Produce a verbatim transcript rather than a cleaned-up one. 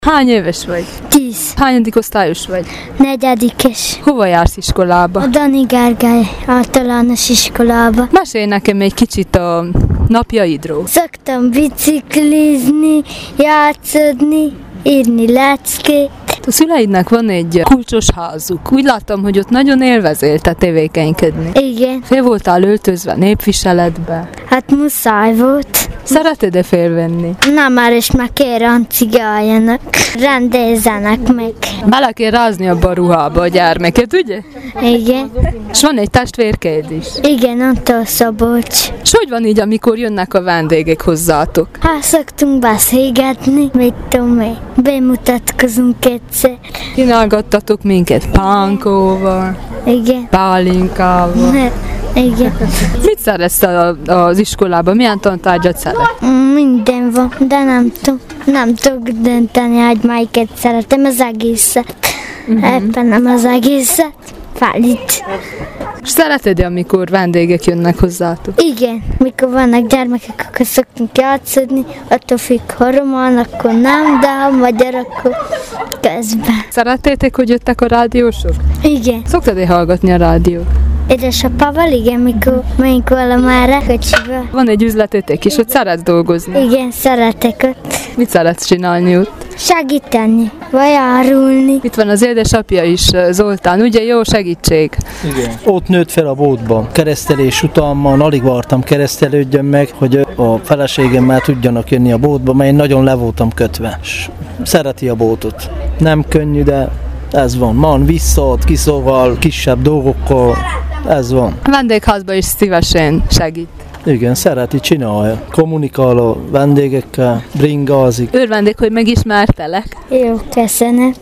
Hány éves vagy? Tíz. Hányadik osztályos vagy? Negyedikes. Hova jársz iskolába? A Dani Gergely általános iskolába. Mesélj nekem egy kicsit a napjaidról. Szoktam biciklizni, játszodni, írni leckét. A szüleidnek van egy kulcsos házuk. Úgy láttam, hogy ott nagyon élvezél te tevékenykedni. Igen. Fél voltál öltözve népviseletbe. Hát muszáj volt. Szereted-e félvenni? Na már is meg kér ancigáljanak. Rendezzenek meg. Bele kell rázni abba a ruhába a gyermeket, ugye? Igen. És van egy testvérkéd is. Igen, Antól Szabolcs. És hogy van így, amikor jönnek a vendégek hozzátok? Hát szoktunk beszélgetni, mit tudom én. Bemutatkozunk egyszer. Kínálgattatok minket pánkóval, Igen. pálinkával. Ne, igen. Mit szeretsz a, az iskolában? Milyen tantárgyat szeret? Minden van, de nem tudom. Nem tudok dönteni, hogy melyiket szeretem, az egészet. Uh-huh. Éppen nem az egészet. Fálit. És szereted, amikor vendégek jönnek hozzátok? Igen, mikor vannak gyermekek, akkor szoktunk játszani, attól függ, ha román, akkor nem, de ha magyar, akkor közben. Szerettétek, hogy jöttek a rádiósok? Igen. Szoktad-e hallgatni a rádiót? Édesapával, igen, mikor megyünk valamára kocsival. Van egy üzletetek is, ott szeretsz dolgozni? Igen, szeretek ott. Mit szeretsz csinálni ott? Segíteni, vagy árulni. Itt van az édesapja is, Zoltán, ugye jó segítség? Igen. Ott nőtt fel a bótban. Keresztelés utána alig vártam keresztelődjön meg, hogy a feleségemmel tudjanak jönni a bótba, mert én nagyon le voltam kötve. S szereti a bótot. Nem könnyű, de ez van. Man visszaad, kiszolgál, kisebb dolgokkal, ez van. A vendégházban is szívesen segít. Igen, szereti, csinálja. Kommunikál a vendégekkel, bringázik. Örvendék, hogy megismertelek. Jó, köszönöm.